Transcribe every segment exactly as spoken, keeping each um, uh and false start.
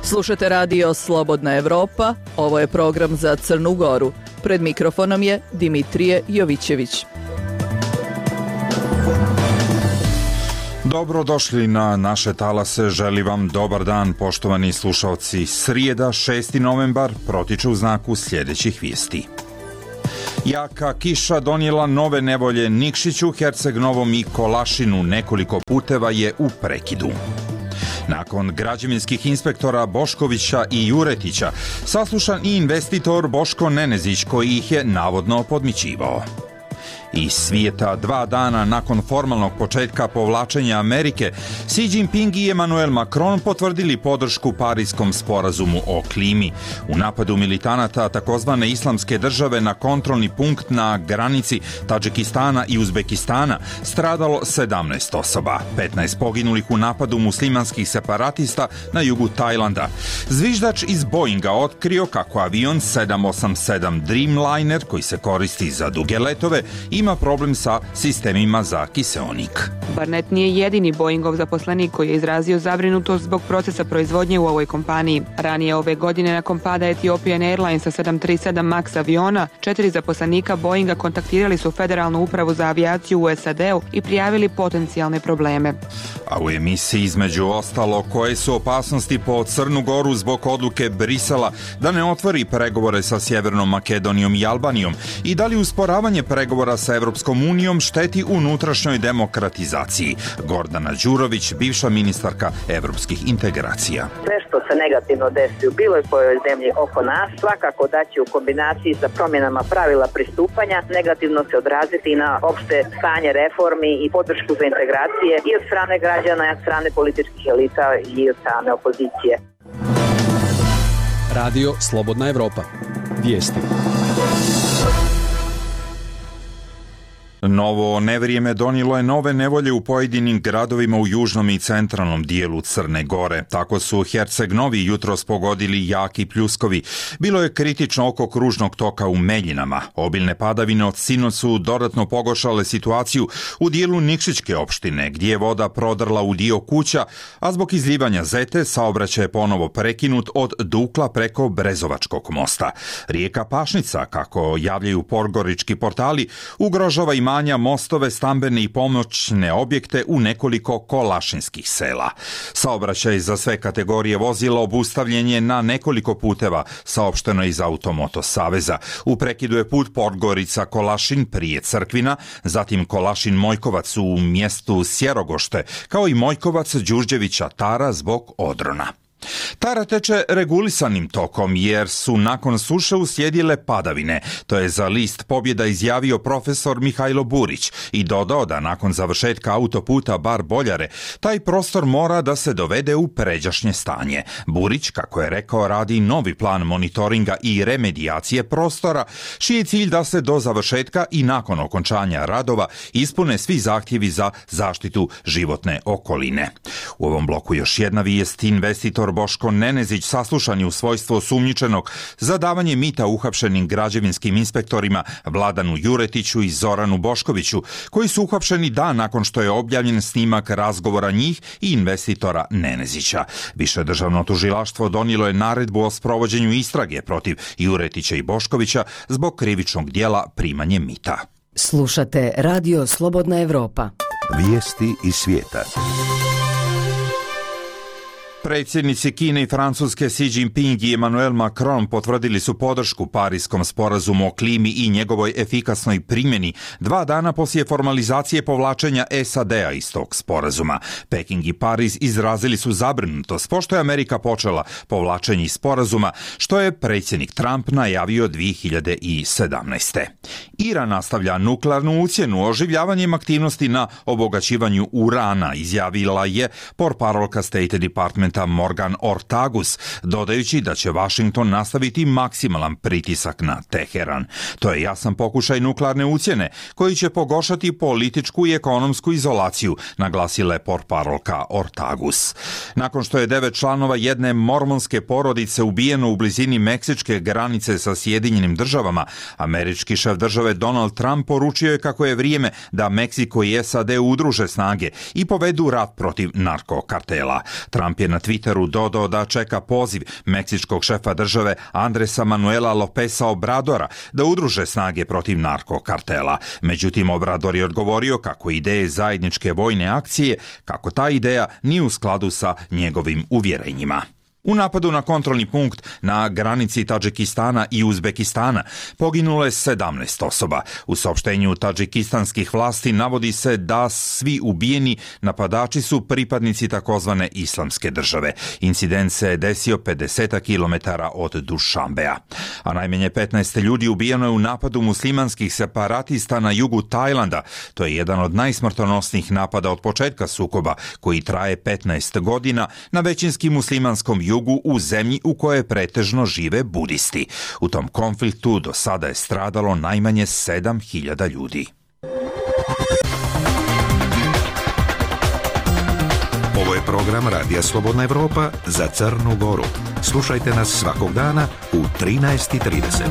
Slušate radio Slobodna Evropa, ovo je program za Crnu Goru. Pred mikrofonom je Dimitrije Jovićević. Dobrodošli na naše talase, želi vam dobar dan, poštovani slušalci. Srijeda, šesti novembar, protiče u znaku sljedećih vijesti. Jaka kiša donijela nove nevolje Nikšiću, Herceg Novom i Kolašinu, nekoliko puteva je u prekidu. Nakon građevinskih inspektora Boškovića i Juretića, saslušan i investitor Boško Nenezić koji ih je navodno podmićivao. Iz svijeta dva dana nakon formalnog početka povlačenja Amerike, Xi Jinping i Emmanuel Macron potvrdili podršku Parijskom sporazumu o klimi. U napadu militanata takozvane islamske države na kontrolni punkt na granici Tadžikistana i Uzbekistana stradalo sedamnaest osoba, petnaest poginulih u napadu muslimanskih separatista na jugu Tajlanda. Zviždač iz Boeinga otkrio kako avion sedam osam sedam Dreamliner, koji se koristi za duge letove, ima problem sa sistemima za kiseonik. Barnett nije jedini Boeingov zaposlenik koji je izrazio zabrinutost zbog procesa proizvodnje u ovoj kompaniji. Ranije ove godine nakon pada Ethiopian Airlinesa sedam tri sedam Max aviona, četiri zaposlenika Boeinga kontaktirali su Federalnu upravu za avijaciju u S A D-u i prijavili potencijalne probleme. A u emisiji između ostalo koje su opasnosti po Crnu Goru zbog odluke Brisela da ne otvori pregovore sa Sjevernom Makedonijom i Albanijom i da li usporavanje pregovora sa Evropskom unijom šteti unutrašnjoj demokratizaciji. Gordana Đurović, bivša ministarka evropskih integracija. Sve što se negativno desi u bilo kojoj zemlji oko nas, svakako da će u kombinaciji sa promjenama pravila pristupanja negativno se odraziti na opšte stanje reformi i podršku za integracije i od strane građana, i od strane političkih elita i od strane opozicije. Radio Slobodna Evropa. Vijesti. Novo nevrijeme donijelo je nove nevolje u pojedinim gradovima u južnom i centralnom dijelu Crne Gore. Tako su Herceg Novi jutros pogodili jaki pljuskovi. Bilo je kritično oko kružnog toka u Meljinama. Obilne padavine od sinoć su dodatno pogoršale situaciju u dijelu Nikšićke opštine, gdje je voda prodrla u dio kuća, a zbog izljivanja zete saobraćaj je ponovo prekinut od Dukla preko Brezovačkog mosta. Rijeka Pašnica, kako javljaju podgorički portali, ugrožava i manja, mostove, stambene i pomoćne objekte u nekoliko kolašinskih sela. Saobraćaj za sve kategorije vozila obustavljen je na nekoliko puteva, saopšteno iz Automoto saveza. U prekidu je put Podgorica-Kolašin prije Crkvina, zatim Kolašin-Mojkovac u mjestu Sjerogošte, kao i Mojkovac-Đurđevića-Tara zbog odrona. Tara teče regulisanim tokom jer su nakon suše uslijedile padavine. To je za list Pobjeda izjavio profesor Mihajlo Burić i dodao da nakon završetka autoputa Bar Boljare taj prostor mora da se dovede u pređašnje stanje. Burić, kako je rekao, radi novi plan monitoringa i remedijacije prostora, čiji je cilj da se do završetka i nakon okončanja radova ispune svi zahtjevi za zaštitu životne okoline. U ovom bloku još jedna vijest. Investitor Boško Nenezić saslušan je u svojstvu osumnjičenog za davanje mita uhapšenim građevinskim inspektorima Vladanu Juretiću i Zoranu Boškoviću, koji su uhapšeni dan nakon što je objavljen snimak razgovora njih i investitora Nenezića. Više državno tužilaštvo donijelo je naredbu o sprovođenju istrage protiv Juretića i Boškovića zbog krivičnog dijela primanje mita. Slušate Radio Slobodna Evropa. Vijesti iz svijeta. Predsjednici Kine i Francuske Xi Jinping i Emmanuel Macron potvrdili su podršku Parijskom sporazumu o klimi i njegovoj efikasnoj primjeni dva dana poslije formalizacije povlačenja S A D-a iz tog sporazuma. Peking i Pariz izrazili su zabrinutost pošto je Amerika počela povlačenje iz sporazuma, što je predsjednik Trump najavio dvije hiljade sedamnaeste. Iran nastavlja nuklearnu ucjenu oživljavanjem aktivnosti na obogaćivanju urana, izjavila je portparolka State Departmenta Morgan Ortagus, dodajući da će Washington nastaviti maksimalan pritisak na Teheran. To je jasan pokušaj nuklearne ucjene koji će pogoršati političku i ekonomsku izolaciju, naglasila je portparolka Ortagus. Nakon što je devet članova jedne mormonske porodice ubijeno u blizini meksičke granice sa Sjedinjenim državama, američki šef države Donald Trump poručio je kako je vrijeme da Meksiko i S A D udruže snage i povedu rat protiv narkokartela. Trump je na Twitteru dodao da čeka poziv meksičkog šefa države Andresa Manuela Lopesa Obradora da udruže snage protiv narkokartela. Međutim, Obrador je odgovorio kako ideje zajedničke vojne akcije, kako ta ideja nije u skladu sa njegovim uvjerenjima. U napadu na kontrolni punkt na granici Tadžikistana i Uzbekistana poginulo je sedamnaest osoba. U saopštenju tadžikistanskih vlasti navodi se da svi ubijeni napadači su pripadnici takozvane islamske države. Incident se desio pedeset kilometara od Dušanbeja. A najmanje petnaest ljudi ubijeno je u napadu muslimanskih separatista na jugu Tajlanda. To je jedan od najsmrtonosnijih napada od početka sukoba, koji traje petnaest godina na većinski muslimanskom jugu u zemlji u kojoj pretežno žive budisti. U tom konfliktu do sada je stradalo najmanje sedam hiljada ljudi. Ovo je program Radija Slobodna Evropa za Crnu Goru. Slušajte nas svakog dana u trinaest i trideset.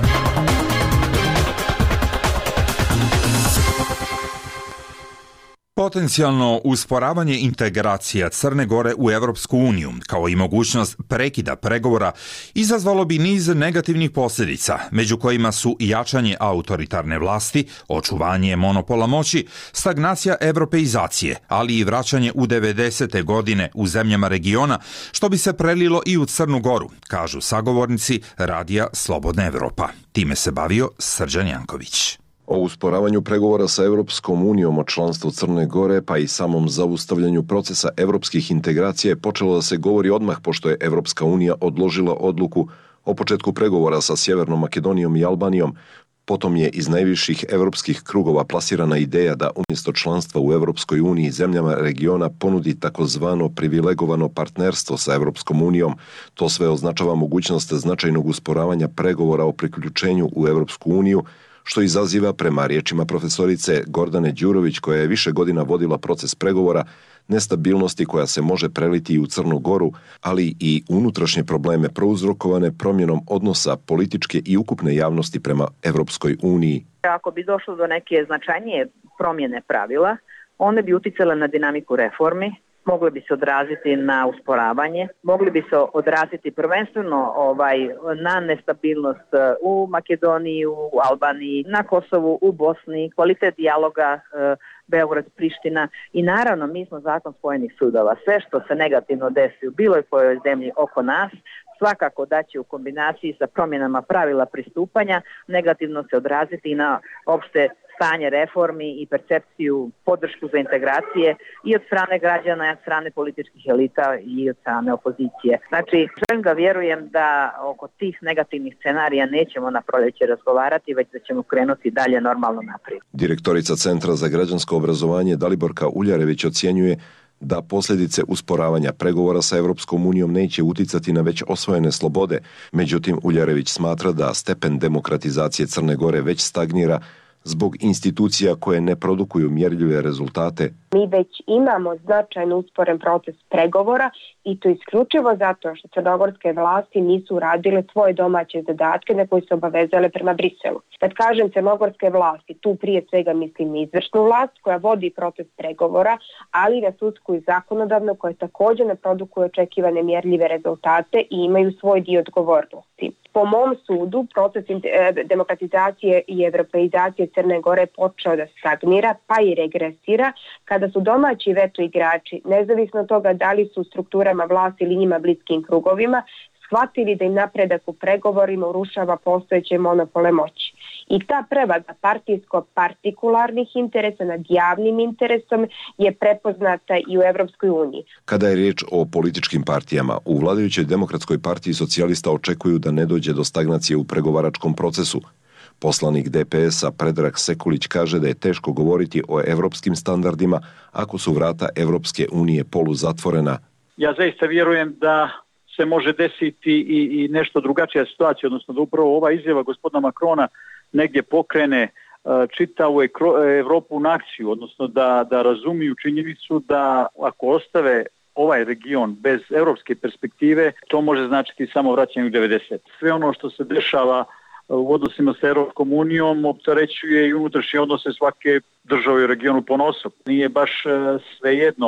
Potencijalno usporavanje integracija Crne Gore u Evropsku uniju, kao i mogućnost prekida pregovora, izazvalo bi niz negativnih posljedica, među kojima su jačanje autoritarne vlasti, očuvanje monopola moći, stagnacija evropeizacije, ali i vraćanje u devedesete godine u zemljama regiona, što bi se prelilo i u Crnu Goru, kažu sagovornici Radija Slobodna Evropa. Time se bavio Srđan Janković. O usporavanju pregovora sa Evropskom unijom o članstvu Crne Gore pa i samom zaustavljanju procesa evropskih integracija je počelo da se govori odmah pošto je Evropska unija odložila odluku o početku pregovora sa Sjevernom Makedonijom i Albanijom. Potom je iz najviših evropskih krugova plasirana ideja da umjesto članstva u Evropskoj uniji zemljama regiona ponudi takozvano privilegovano partnerstvo sa Evropskom unijom. To sve označava mogućnost značajnog usporavanja pregovora o priključenju u Evropsku uniju, što izaziva, prema riječima profesorice Gordane Đurović, koja je više godina vodila proces pregovora, nestabilnosti koja se može preliti i u Crnu Goru, ali i unutrašnje probleme prouzrokovane promjenom odnosa političke i ukupne javnosti prema Evropskoj uniji. Ako bi došlo do neke značajnije promjene pravila, one bi uticale na dinamiku reformi, mogli bi se odraziti na usporavanje, mogli bi se odraziti prvenstveno ovaj, na nestabilnost u Makedoniji, u Albaniji, na Kosovu, u Bosni, kvalitet dijaloga Beograd-Priština i naravno mi smo zakon spojenih sudova. Sve što se negativno desi u bilo kojoj zemlji oko nas, svakako da će u kombinaciji sa promjenama pravila pristupanja negativno se odraziti na opšte stanje reformi i percepciju, podršku za integracije i od strane građana, i od strane političkih elita i od strane opozicije. Znači, želim da vjerujem da oko tih negativnih scenarija nećemo na proljeće razgovarati, već da ćemo krenuti dalje normalno naprijed. Direktorica Centra za građansko obrazovanje Daliborka Uljarević ocjenjuje da posljedice usporavanja pregovora sa Evropskom unijom neće uticati na već osvojene slobode. Međutim, Uljarević smatra da stepen demokratizacije Crne Gore već stagnira zbog institucija koje ne produkuju mjerljive rezultate. Mi već imamo značajno usporen proces pregovora i to isključivo zato što crnogorske vlasti nisu radile svoje domaće zadatke na koje su obavezale prema Briselu. Kad kažem crnogorske vlasti, tu prije svega mislim izvršnu vlast koja vodi proces pregovora, ali i na sudsku i zakonodavnu koje također ne produkuju očekivane mjerljive rezultate i imaju svoj dio odgovornosti. Po mom sudu, proces demokratizacije i evropeizacije Crne Gore počeo da stagnira pa i regresira kada su domaći veto igrači, nezavisno od toga da li su u strukturama vlasti ili njima bliskim krugovima, shvatili da im napredak u pregovorima urušava postojeće monopole moći. I ta prevaga partijsko-partikularnih interesa nad javnim interesom je prepoznata i u Evropskoj uniji. Kada je riječ o političkim partijama, u vladajućoj Demokratskoj partiji socijalista očekuju da ne dođe do stagnacije u pregovaračkom procesu. Poslanik D P S-a Predrag Sekulić kaže da je teško govoriti o evropskim standardima ako su vrata Evropske unije poluzatvorena. Ja zaista vjerujem da se može desiti i, i nešto drugačija situacija, odnosno da upravo ova izjava gospodina Macrona negdje pokrene uh, čitavu Evropu na akciju, odnosno da, da razumiju činjenicu da ako ostave ovaj region bez evropske perspektive, to može značiti samo vraćanje u devedeset. Sve ono što se dešava u odnosima sa Evropskom unijom opterećuje i unutrašnje odnose svake države u regionu ponosom. Nije baš uh, svejedno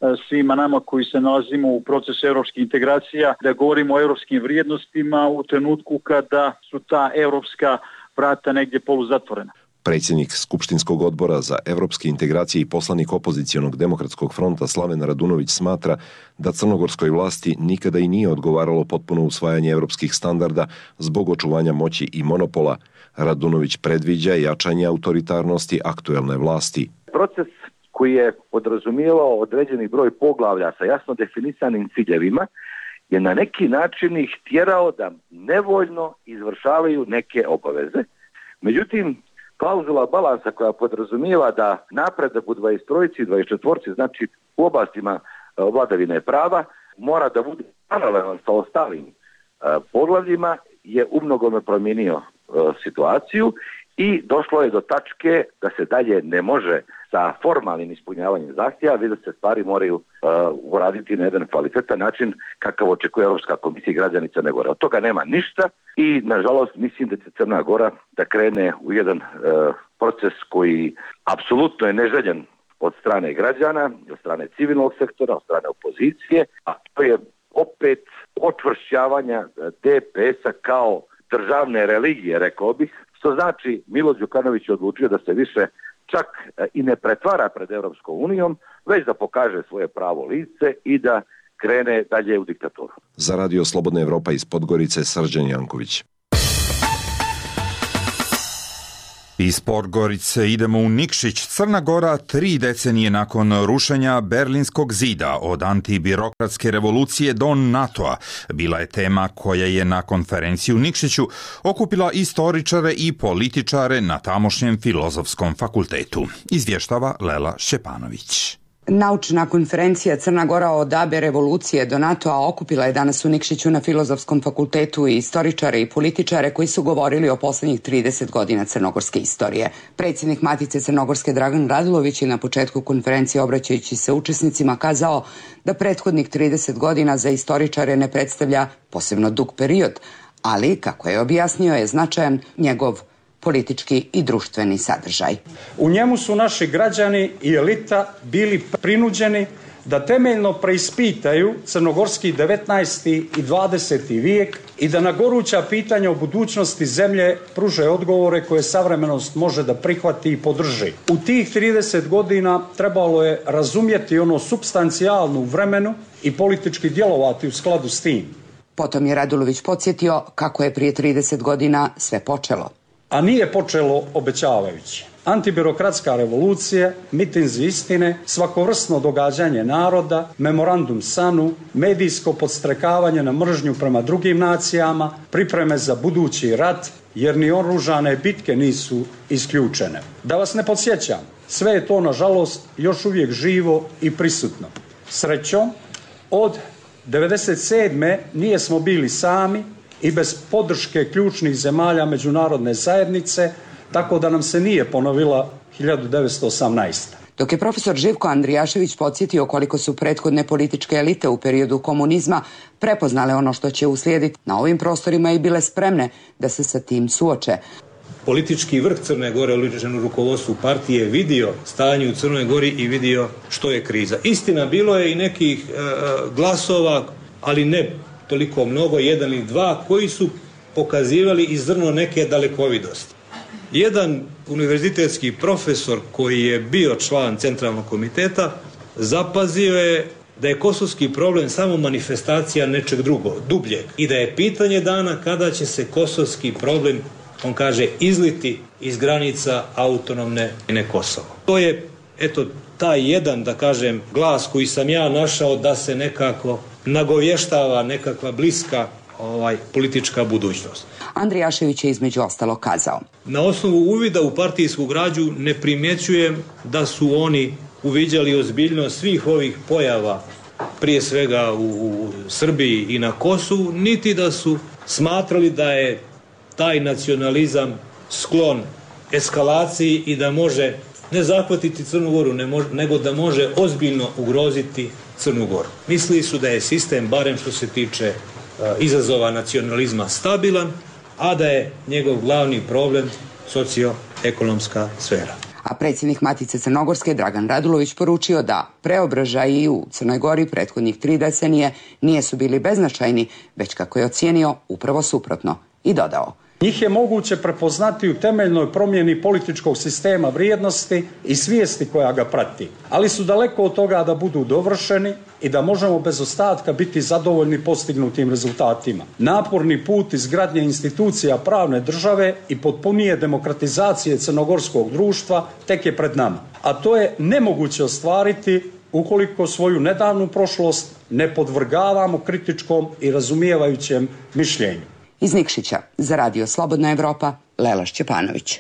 svima nama koji se nalazimo u procesu europskih integracija, da govorimo o europskim vrijednostima u trenutku kada su ta europska vrata negdje poluzatvorena. Predsjednik Skupštinskog odbora za evropske integracije i poslanik opozicionog demokratskog fronta Slaven Radunović smatra da crnogorskoj vlasti nikada i nije odgovaralo potpuno usvajanje evropskih standarda zbog očuvanja moći i monopola. Radunović predviđa jačanje autoritarnosti aktuelne vlasti. Proces koji je podrazumijevao određeni broj poglavlja sa jasno definisanim ciljevima je na neki način ih tjerao da nevoljno izvršavaju neke obaveze. Međutim, klauzula balansa koja podrazumijeva da napredak u dvadeset trojici i dvadeset četvorci, znači u oblastima vladavine prava, mora da bude paralelan sa ostalim poglavljima, je umnogome promijenio situaciju i došlo je do tačke da se dalje ne može sa formalnim ispunjavanjem zahtjeva, već da se stvari moraju uh, uraditi na jedan kvalitetan način kakav očekuje Europska komisija i građani Crne Gore. Od toga nema ništa i nažalost mislim da će Crna Gora da krene u jedan uh, proces koji apsolutno je neželjen od strane građana, od strane civilnog sektora, od strane opozicije, a to je opet očvršćavanja D P S-a kao državne religije, rekao bih, što znači Milo Đukanović je odlučio da se više čak i ne pretvara pred Europskom unijom, već da pokaže svoje pravo lice i da krene dalje u diktaturu. Za Radio Slobodna Evropa iz Podgorice, Srđan Janković. Iz Podgorice idemo u Nikšić. Crna Gora tri decenije nakon rušenja Berlinskog zida od antibirokratske revolucije do NATO-a bila je tema koja je na konferenciji u Nikšiću okupila istoričare i političare na tamošnjem Filozofskom fakultetu. Izvještava Lela Šćepanović. Naučna konferencija Crna Gora od A B revolucije do NATO-a okupila je danas u Nikšiću na Filozofskom fakultetu i istoričare i političare koji su govorili o posljednjih trideset godina crnogorske istorije. Predsjednik Matice Crnogorske Dragan Radulović je na početku konferencije obraćajući se učesnicima kazao da prethodnih trideset godina za istoričare ne predstavlja posebno dug period, ali, kako je objasnio, je značajan njegov politički i društveni sadržaj. U njemu su naši građani i elita bili prinuđeni da temeljno preispitaju crnogorski devetnaesti i dvadeseti vijek i da na goruća pitanja o budućnosti zemlje pruže odgovore koje savremenost može da prihvati i podrži. U tih trideset godina trebalo je razumjeti ono supstancijalno u vremenu i politički djelovati u skladu s tim. Potom je Radulović podsjetio kako je prije trideset godina sve počelo. A nije počelo obećavajući. Antibirokratska revolucija, mitinzi istine, svakovrsno događanje naroda, memorandum Sanu, medijsko podstrekavanje na mržnju prema drugim nacijama, pripreme za budući rat, jer ni oružane bitke nisu isključene. Da vas ne podsjećam, sve je to nažalost još uvijek živo i prisutno. Srećom, od devedeset sedme nije smo bili sami i bez podrške ključnih zemalja međunarodne zajednice, tako da nam se nije ponovila hiljadu devetsto osamnaesta. Dok je profesor Živko Andrijašević podsjetio koliko su prethodne političke elite u periodu komunizma prepoznale ono što će uslijediti na ovim prostorima i bile spremne da se sa tim suoče. Politički vrh Crne Gore, oličen u rukovodstvu partije, vidio stanje u Crnoj Gori i vidio što je kriza. Istina, bilo je i nekih e, glasova, ali ne toliko mnogo, jedan ili dva, koji su pokazivali i zrno neke dalekovidosti. Jedan univerzitetski profesor koji je bio član Centralnog komiteta zapazio je da je kosovski problem samo manifestacija nečeg drugog, dubljeg, i da je pitanje dana kada će se kosovski problem, on kaže, izliti iz granica autonomne Kosovo. To je, eto, taj jedan, da kažem, glas koji sam ja našao da se nekako nagovještava nekakva bliska ovaj, politička budućnost. Andrijašević je između ostalo kazao: na osnovu uvida u partijsku građu ne primjećujem da su oni uviđali ozbiljnost svih ovih pojava, prije svega u, u Srbiji i na Kosovu, niti da su smatrali da je taj nacionalizam sklon eskalaciji i da može ne zahvatiti Crnu Goru, ne može, nego da može ozbiljno ugroziti Crnu Goru. Mislili su da je sistem, barem što se tiče uh, izazova nacionalizma, stabilan, a da je njegov glavni problem socioekonomska sfera. A predsjednik Matice Crnogorske Dragan Radulović poručio da preobražaji u Crnoj Gori prethodnih tri decenije nisu bili beznačajni, već kako je ocijenio upravo suprotno i dodao: Njih je moguće prepoznati u temeljnoj promjeni političkog sistema vrijednosti i svijesti koja ga prati, ali su daleko od toga da budu dovršeni i da možemo bez ostatka biti zadovoljni postignutim rezultatima. Naporni put izgradnje institucija pravne države i potpunije demokratizacije crnogorskog društva tek je pred nama, a to je nemoguće ostvariti ukoliko svoju nedavnu prošlost ne podvrgavamo kritičkom i razumijevajućem mišljenju. Iz Nikšića za Radio Slobodna Evropa, Lela Šćepanović.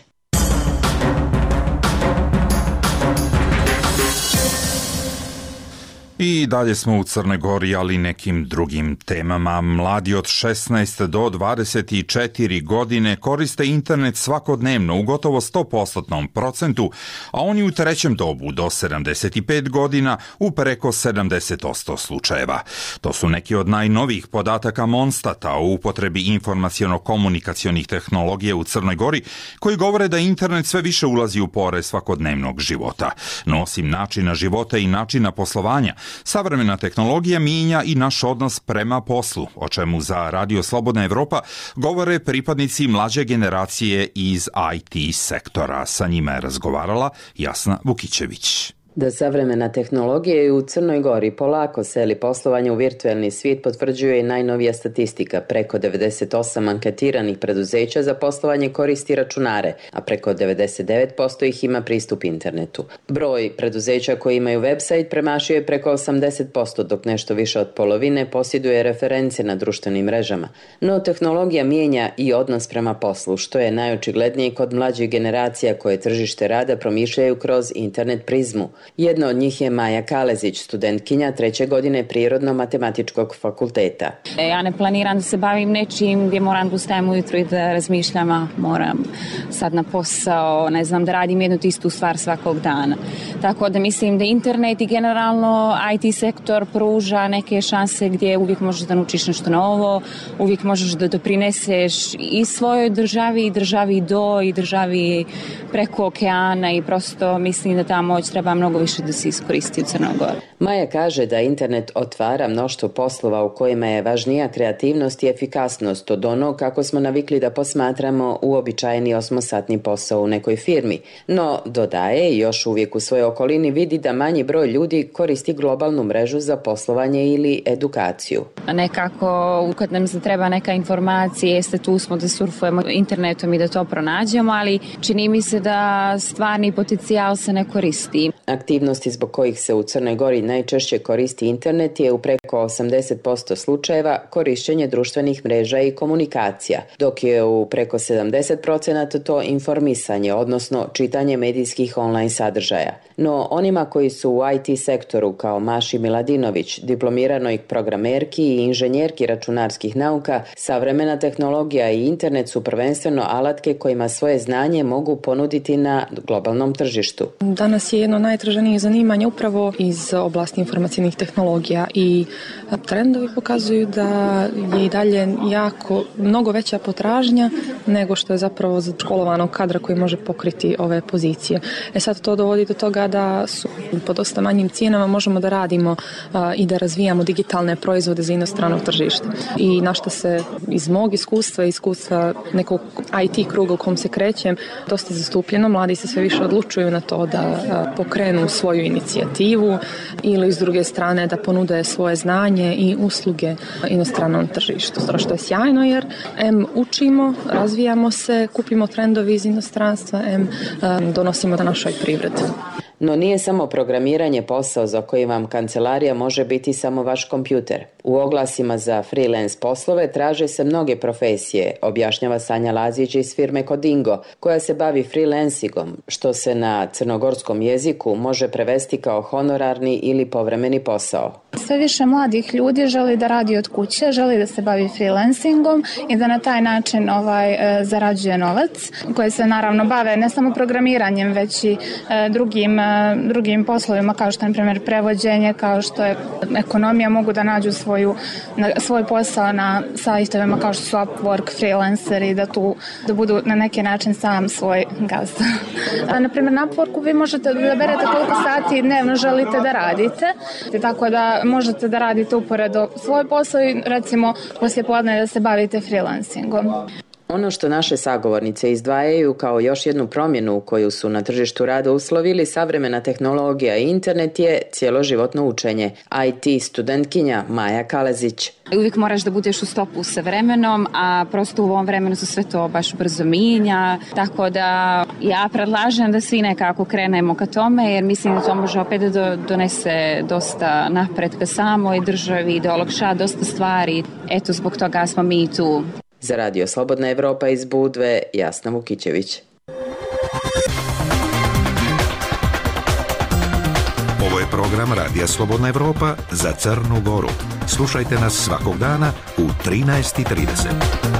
I dalje smo u Crnoj Gori, ali nekim drugim temama. Mladi od šesnaest do dvadeset četiri godine koriste internet svakodnevno u gotovo sto posto procentu, a oni u trećem dobu do sedamdeset pet godina u preko sedamdeset posto slučajeva. To su neki od najnovijih podataka Monstata o upotrebi informaciono-komunikacionih tehnologija u Crnoj Gori, koji govore da internet sve više ulazi u pore svakodnevnog života. No osim načina života i načina poslovanja, savremena tehnologija mijenja i naš odnos prema poslu, o čemu za Radio Slobodna Evropa govore pripadnici mlađe generacije iz I T sektora. Sa njima je razgovarala Jasna Vukićević. Da savremena tehnologija i u Crnoj Gori polako seli poslovanje u virtualni svijet potvrđuje i najnovija statistika. Preko devedeset osam anketiranih preduzeća za poslovanje koristi računare, a preko devedeset devet posto ih ima pristup internetu. Broj preduzeća koji imaju website premašio je preko osamdeset posto, dok nešto više od polovine posjeduje reference na društvenim mrežama. No tehnologija mijenja i odnos prema poslu, što je najočiglednije kod mlađih generacija koje tržište rada promišljaju kroz internet prizmu. Jedna od njih je Maja Kalezić, studentkinja treće godine Prirodno-matematičkog fakulteta. Ja ne planiram da se bavim nečim gdje moram da ustajem ujutro i da razmišljam, a moram sad na posao, ne znam, da radim jednu istu stvar svakog dana. Tako da mislim da internet i generalno I T sektor pruža neke šanse gdje uvijek možeš da naučiš nešto novo, uvijek možeš da doprineseš i svojoj državi, i državi do, i državi preko okeana, i prosto mislim da ta moć treba mnogo više da se iskoristi u Crnoj Gori. Maja kaže da internet otvara mnoštvo poslova u kojima je važnija kreativnost i efikasnost od onog kako smo navikli da posmatramo uobičajeni osmosatni posao u nekoj firmi. No, dodaje, i još uvijek u svojoj okolini vidi da manji broj ljudi koristi globalnu mrežu za poslovanje ili edukaciju. Nekako, kad nam se treba neka informacija, jeste tu smo da surfujemo internetom i da to pronađemo, ali čini mi se da stvarni potencijal se ne koristi. Aktivnosti zbog kojih se u Crnoj Gori najčešće koristi internet je u preko osamdeset posto slučajeva korišćenje društvenih mreža i komunikacija, dok je u preko sedamdeset posto to informisanje, odnosno čitanje medijskih online sadržaja. No onima koji su u I T sektoru kao Maši Miladinović, diplomiranoj programerki i inženjerki računarskih nauka, savremena tehnologija i internet su prvenstveno alatke kojima svoje znanje mogu ponuditi na globalnom tržištu. Danas je jedno najtraženijih zanimanja upravo iz oblasti informacijnih tehnologija i trendovi pokazuju da je i dalje jako mnogo veća potražnja nego što je zapravo za školovanog kadra koji može pokriti ove pozicije. E sad to dovodi do toga da su po dosta manjim cijenama možemo da radimo a, i da razvijamo digitalne proizvode za inostrano tržište. I na što se iz mog iskustva, iskustva nekog I T kruga u kom se krećem, dosta zastupljeno. Mladi se sve više odlučuju na to da a, pokrenu svoju inicijativu ili s druge strane da ponude svoje znanje i usluge inostranom tržištu. Što je sjajno jer em učimo, razvijamo se, kupimo trendovi iz inostranstva, em donosimo da našoj privredi. No nije samo programiranje posao za koji vam kancelarija može biti samo vaš kompjuter. U oglasima za freelance poslove traže se mnoge profesije, objašnjava Sanja Lazić iz firme Codingo, koja se bavi freelancingom, što se na crnogorskom jeziku može prevesti kao honorarni ili povremeni posao. Sve više mladih ljudi želi da radi od kuće, želi da se bavi freelancingom i da na taj način ovaj, e, zarađuje novac, koji se naravno bave ne samo programiranjem, već i e, drugim na drugim poslovima kao što je na primjer prevođenje, kao što je ekonomija, mogu da nađu svoju, na, svoj posao na sajtovima kao što su Upwork, freelanceri, da tu da budu na neki način sam svoj gazda. A, na primjer na Upworku vi možete da berete koliko sati dnevno želite da radite, tako da možete da radite uporedo svoj posao i recimo poslije podne da se bavite freelancingom. Ono što naše sagovornice izdvajaju kao još jednu promjenu koju su na tržištu rada uslovili savremena tehnologija i internet je cjeloživotno učenje. I T studentkinja Maja Kalezić. Uvijek moraš da budeš u stopu sa vremenom, a prosto u ovom vremenu se sve to baš brzo mijenja, tako da ja predlažem da svi nekako krenemo ka tome, jer mislim da to može opet da donese dosta napretka samoj državi, da olakša dosta stvari. Eto, zbog toga smo mi tu. Za Radio Slobodna Evropa iz Budve, Jasna Vukićević. Ovo je program Radija Slobodna Evropa za Crnu Goru. Slušajte nas svakog dana u trinaest i trideset.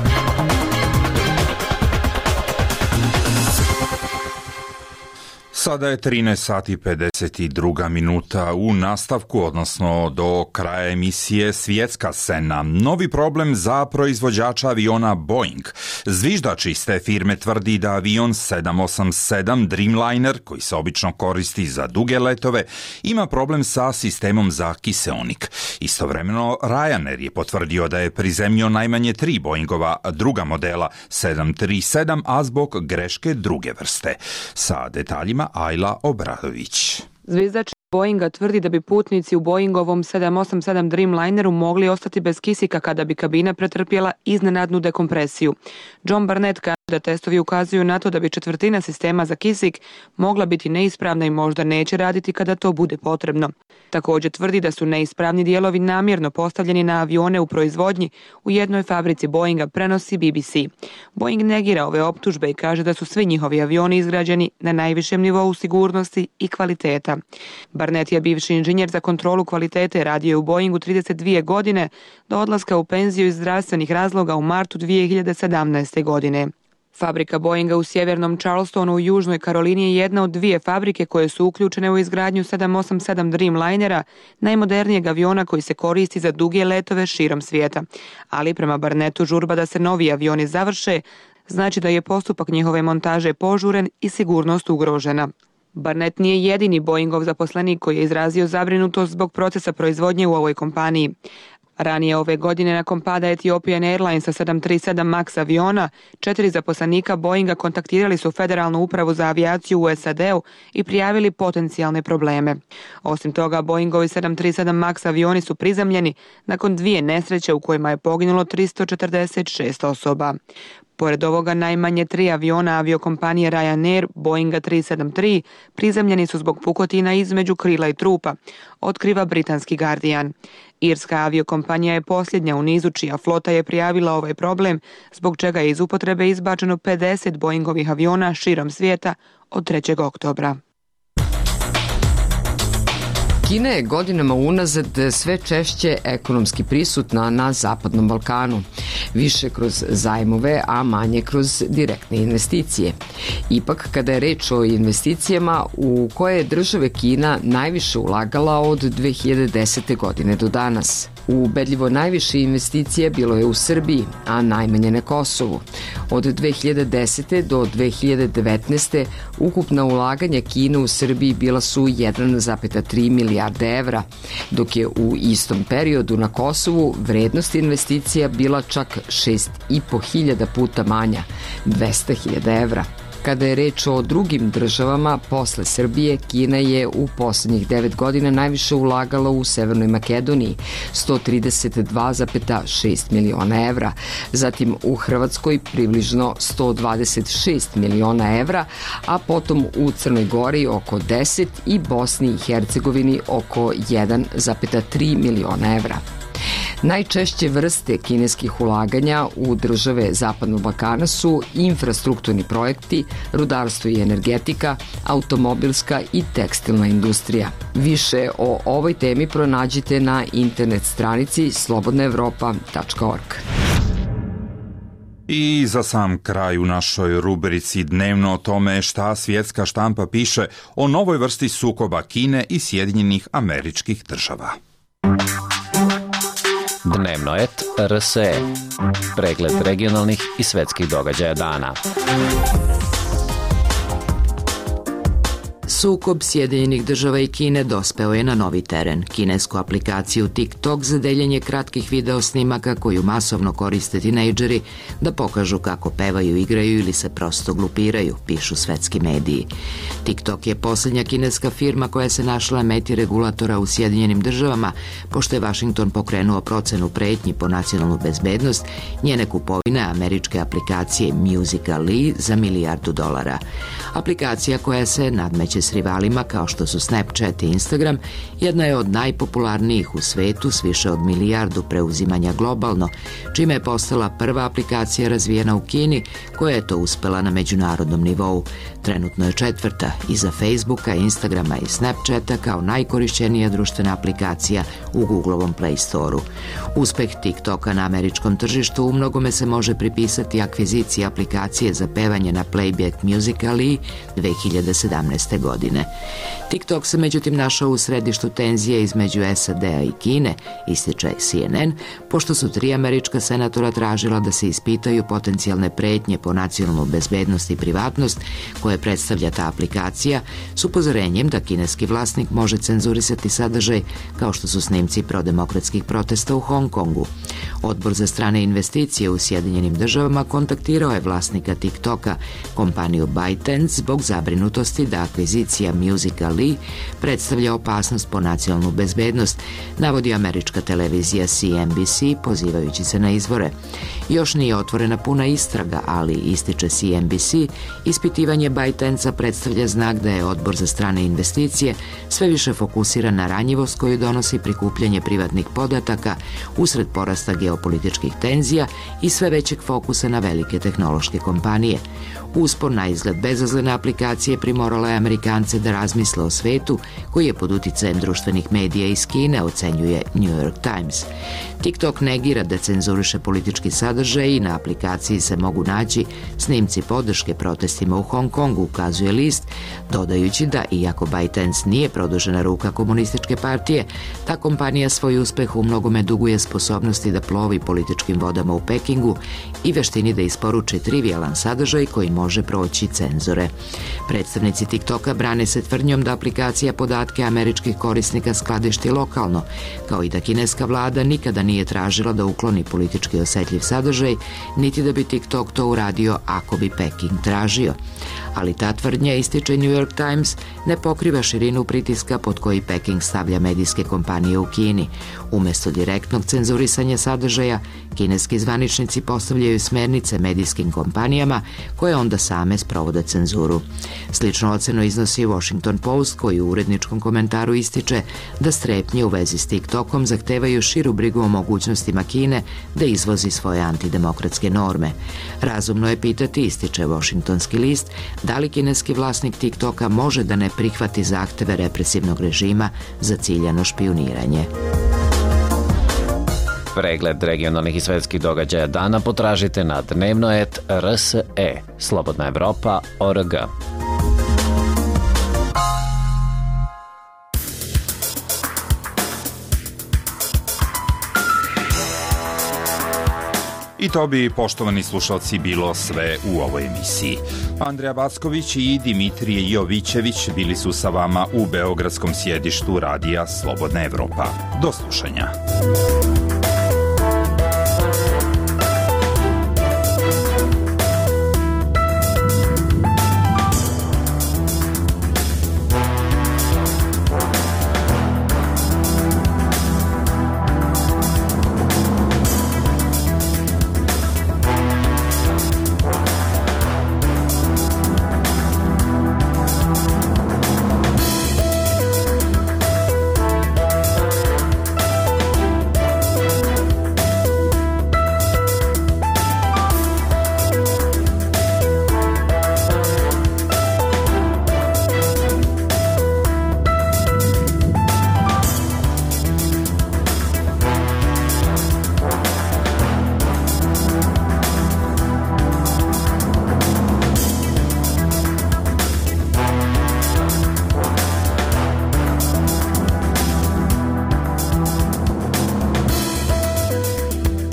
Sada je trinaest sati pedeset dva minuta. U nastavku, odnosno do kraja emisije Svjetska scena. Novi problem za proizvođača aviona Boeing. Zviždač iz te firme tvrdi da avion sedam osam sedam Dreamliner, koji se obično koristi za duge letove, ima problem sa sistemom za kiseonik. Istovremeno, Ryanair je potvrdio da je prizemljio najmanje tri Boeingova druga modela sedam tri sedam, a zbog greške druge vrste. Sa detaljima Ajla Obradović. Zvizdač Boeinga tvrdi da bi putnici u Boeingovom sedam osam sedam Dreamlineru mogli ostati bez kisika kada bi kabina pretrpjela iznenadnu dekompresiju. John Barnett kaže da testovi ukazuju na to da bi četvrtina sistema za kisik mogla biti neispravna i možda neće raditi kada to bude potrebno. Također tvrdi da su neispravni dijelovi namjerno postavljeni na avione u proizvodnji u jednoj fabrici Boeinga, prenosi B B C. Boeing negira ove optužbe i kaže da su svi njihovi avioni izgrađeni na najvišem nivou sigurnosti i kvaliteta. Barnett je bivši inženjer za kontrolu kvalitete, radio u Boeingu trideset dvije godine do odlaska u penziju iz zdravstvenih razloga u martu dvije hiljade sedamnaeste. godine. Fabrika Boeinga u sjevernom Charlestonu u Južnoj Karolini je jedna od dvije fabrike koje su uključene u izgradnju sedam osam sedam Dreamlinera, najmodernijeg aviona koji se koristi za duge letove širom svijeta. Ali prema Barnettu žurba da se novi avioni završe znači da je postupak njihove montaže požuren i sigurnost ugrožena. Barnett nije jedini Boeingov zaposlenik koji je izrazio zabrinutost zbog procesa proizvodnje u ovoj kompaniji. Ranije ove godine nakon pada Ethiopian Airlinesa sedam tri sedam Max aviona, četiri zaposlenika Boeinga kontaktirali su Federalnu upravu za avijaciju u S A D-u i prijavili potencijalne probleme. Osim toga, Boeingovi sedam tri sedam Max avioni su prizemljeni nakon dvije nesreće u kojima je poginulo tristo četrdeset šest osoba. Pored ovoga, najmanje tri aviona aviokompanije Ryanair, Boeinga tri sedam tri, prizemljeni su zbog pukotina između krila i trupa, otkriva britanski Guardian. Irska aviokompanija je posljednja u nizu čija flota je prijavila ovaj problem, zbog čega je iz upotrebe izbačeno pedeset Boeingovih aviona širom svijeta od trećeg oktobra. Kina je godinama unazad sve češće ekonomski prisutna na Zapadnom Balkanu, više kroz zajmove, a manje kroz direktne investicije. Ipak, kada je reč o investicijama u koje je države Kina najviše ulagala od dve hiljade desete. godine do danas. Ubedljivo najviše investicije bilo je u Srbiji, a najmanje na Kosovu. Od dve hiljade desete. do dve hiljade devetnaeste. ukupna ulaganja Kine u Srbiji bila su jedan zarez tri milijarde evra, dok je u istom periodu na Kosovu vrednost investicija bila čak šest i po hiljada puta manja, dvesta hiljada evra. Kada je reč o drugim državama, posle Srbije, Kina je u poslednjih devet godina najviše ulagala u Severnoj Makedoniji, sto trideset dva zarez šest miliona evra, zatim u Hrvatskoj približno sto dvadeset šest miliona evra, a potom u Crnoj Gori oko deset i Bosni i Hercegovini oko jedan zarez tri miliona evra. Najčešće vrste kineskih ulaganja u države Zapadnog Balkana su infrastrukturni projekti, rudarstvo i energetika, automobilska i tekstilna industrija. Više o ovoj temi pronađite na internet stranici slobodna evropa tačka org. I za sam kraj u našoj rubrici dnevno o tome šta svjetska štampa piše o novoj vrsti sukoba Kine i Sjedinjenih Američkih Država. Dnevno et R S E. Pregled regionalnih i svetskih događaja dana. Sukob Sjedinjenih Država i Kine dospeo je na novi teren. Kinesku aplikaciju TikTok za deljenje kratkih video snimaka koju masovno koriste tinejdžeri da pokažu kako pevaju, igraju ili se prosto glupiraju, pišu svetski mediji. TikTok je posljednja kineska firma koja se našla na meti regulatora u Sjedinjenim Državama, pošto je Washington pokrenuo procenu pretnji po nacionalnu bezbednost njene kupovine američke aplikacije Musical.ly za milijardu dolara. Aplikacija koja se nadmeće s rivalima kao što su Snapchat i Instagram jedna je od najpopularnijih u svetu s više od milijardu preuzimanja globalno, čime je postala prva aplikacija razvijena u Kini koja je to uspela na međunarodnom nivou. Trenutno je četvrta iza Facebooka, Instagrama i Snapchata kao najkorišćenija društvena aplikacija u Googlovom Play Store-u. Uspeh TikToka na američkom tržištu u mnogome se može pripisati akviziciji aplikacije za pevanje na playback Musical.ly dve hiljade sedamnaeste. godine. TikTok se međutim našao u središtu tenzije između S A D-a i Kine, ističe C N N, pošto su tri američka senatora tražila da se ispitaju potencijalne pretnje po nacionalnu bezbednost i privatnost koje predstavlja ta aplikacija s upozorenjem da kineski vlasnik može cenzurisati sadržaj kao što su snimci prodemokratskih protesta u Hong Kongu. Odbor za strane investicije u Sjedinjenim Državama kontaktirao je vlasnika TikToka, kompaniju ByteDance, zbog zabrinutosti da akvizicija Musical.ly predstavlja opasnost po nacionalnu bezbednost, navodi američka televizija C N B C pozivajući se na izvore. Još nije otvorena puna istraga, ali, ističe C N B C, ispitivanje ByteDance-a predstavlja znak da je odbor za strane investicije sve više fokusiran na ranjivost koju donosi prikupljanje privatnih podataka usred porasta geopolitičkih tenzija i sve većeg fokusa na velike tehnološke kompanije. Uspon na izgled bezazlene aplikacije primorala je Amerikance da razmisle o svetu koji je pod uticajem društvenih medija iz Kine, ocenjuje New York Times. TikTok negira da cenzuriše politički sadržaj i na aplikaciji se mogu naći snimci podrške protestima u Hong Kongu, ukazuje list, dodajući da iako ByteDance nije produžena ruka komunističke partije, ta kompanija svoj uspeh u mnogome duguje sposobnosti da plovi političkim vodama u Pekingu i veštini da isporuči trivijalan sadržaj koji može proći cenzore. Predstavnici TikToka brane se tvrdnjom da aplikacija podatke američkih korisnika skladišti lokalno, kao i da kineska vlada nikada nije tražila da ukloni politički osetljiv sadržaj, niti da bi TikTok to uradio ako bi Peking tražio. Ali ta tvrdnja, ističe New York Times, ne pokriva širinu pritiska pod koji Peking stavlja medijske kompanije u Kini. Umjesto direktnog cenzurisanja sadržaja, kineski zvaničnici postavljaju smernice medijskim kompanijama koje onda same sprovode cenzuru. Sličnu ocenu iznosi Washington Post, koji u uredničkom komentaru ističe da strepnje u vezi s TikTokom zahtevaju širu brigu o mogućnostima Kine da izvozi svoje antidemokratske norme. Razumno je pitati, ističe Washingtonski list, da li kineski vlasnik TikToka može da ne prihvati zahteve represivnog režima za ciljano špijuniranje. Pregled regionalnih i svetskih događaja dana potražite na dnevno et R S E, Slobodna Evropa, O R G. I to bi, poštovani slušalci, bilo sve u ovoj emisiji. Andreja Backović i Dimitrije Jovićević bili su sa vama u beogradskom sjedištu radija Slobodna Evropa. Do slušanja.